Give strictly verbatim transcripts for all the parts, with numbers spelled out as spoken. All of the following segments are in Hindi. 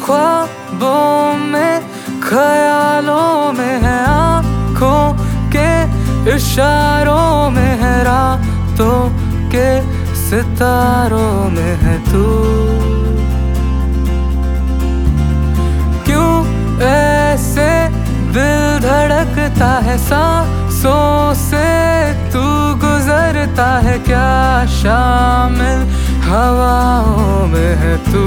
ख्वाबों में ख्यालों में है, आँखों के इशारों में है, रातों के सितारों में है तू। क्यों ऐसे दिल धड़कता है, सांसों से तू गुजरता है, क्या शामिल हवाओं में है तू।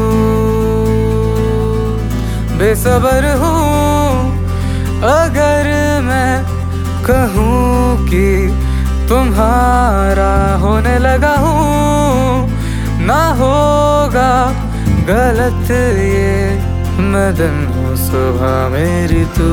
बेसब्र हूँ अगर मैं कहूँ कि तुम्हारा होने लगा हूँ, ना होगा गलत ये मैं दिन हूँ सुबह मेरी तू।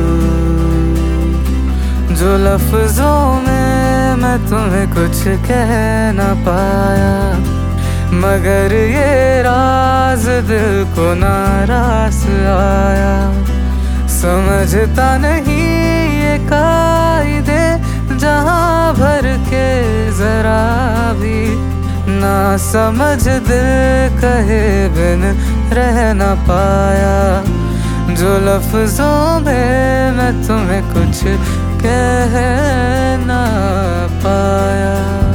जो लफ्जों में मैं तुम्हें कुछ कह ना पाया, मगर ये राज दिल को नाराज आया। समझता नहीं ये कायदे जहाँ भर के जरा भी, ना समझ दिल कहे बिन रह ना पाया। जो लफ्जों में मैं तुम्हें कुछ कह ना पाया।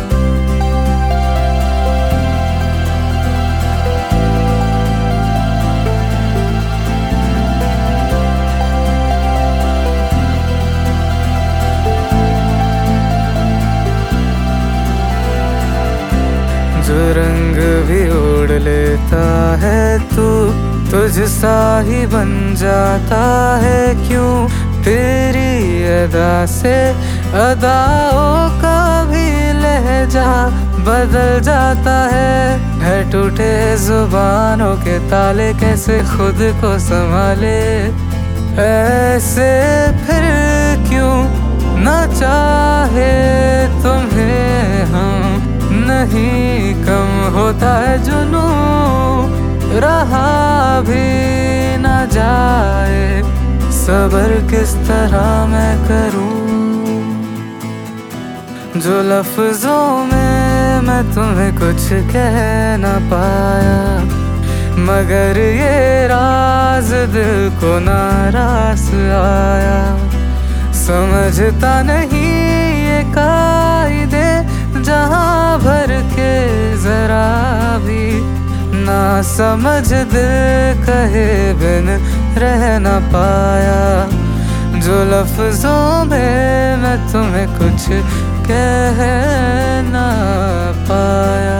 जो रंग भी ओढ़ लेता है तू, तुझ सा ही बन जाता है क्यों। तेरी अदा से अदाओं का भी लहजा बदल जाता है। है टूटे जुबानों के ताले, कैसे खुद को संभाले। ऐसे फिर क्यों न चाहे तुम्हें हम, नहीं कम होता है जुनूं, रहा भी न जाए सब्र किस तरह मैं करूं। जो लफ्जों में मैं तुम्हें कुछ कह ना पाया, मगर ये राज दिल को नाराज आया। समझता नहीं ये कायदे जहाँ भर के जरा भी, ना समझ दिल कहे बिन रह ना पाया। जो लफ्जों में मैं तुम्हें कुछ कह ना पाया।